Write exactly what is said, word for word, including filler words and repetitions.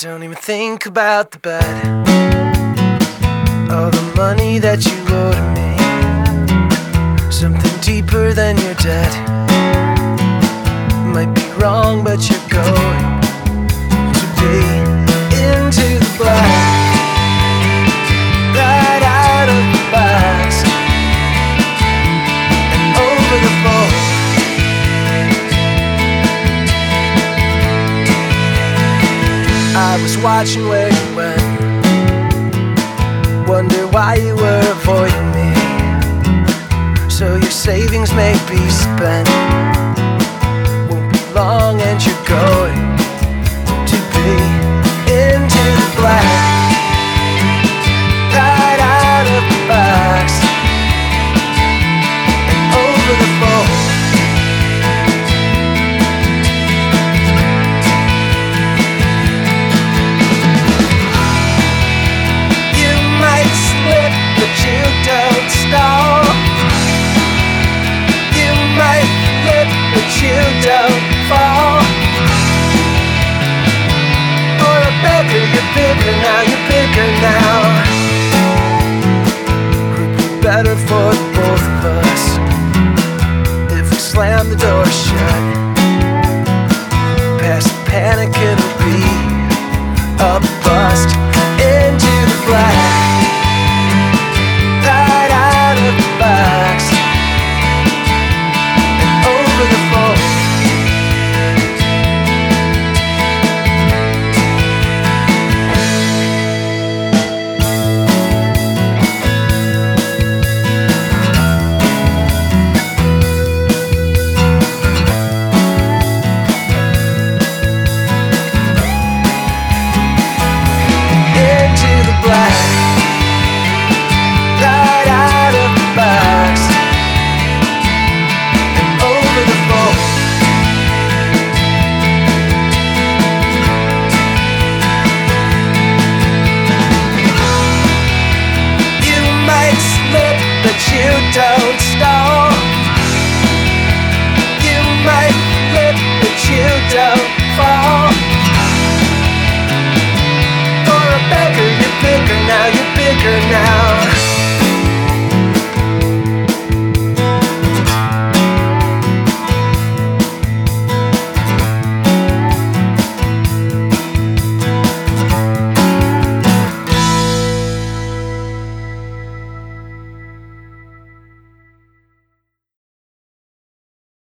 Don't even think about the bed, all the money that you owe to me. Something deeper than you're dead. Might be wrong, but you're going to be into the black, right out of the box and over the phone. I was watching where you went, wonder why you were avoiding me. So your savings may be spent, won't be long and you're going to be into the black, right out of the box and over the phone. You don't fall, or a beggar, you're bigger now, you're bigger now.